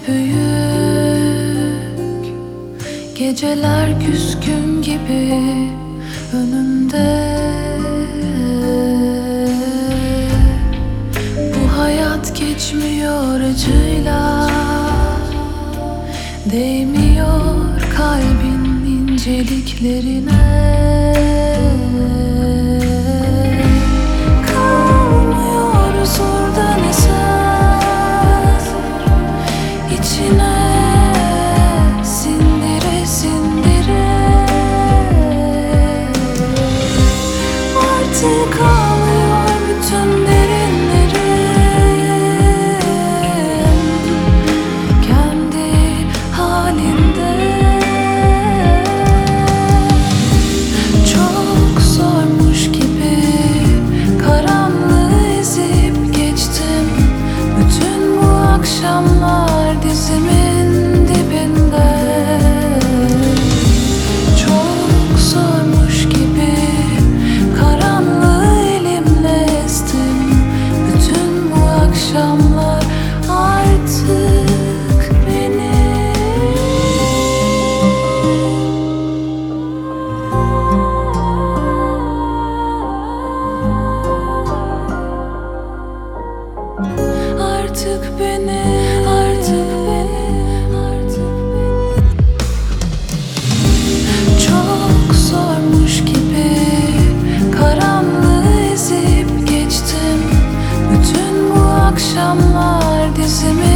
büyük, geceler küskün gibi önümde. Bu hayat geçmiyor acıyla, değmiyor kalbin inceliklerine. Kalmıyor huzurdan eser, içine sindire sindire. Artık ağlıyor bütün derinlerim, kendi halinde. Çok zormuş gibi karanlığı ezip geçtim bütün bu akşamlar dizimin dibinde. Çok zormuş gibi karanlığı elimle ezdim bütün bu akşamlar artık benim. Artık benim, artık benim, artık benim. Çok zormuş gibi karanlığı ezip geçtim bütün bu akşamlar dizimi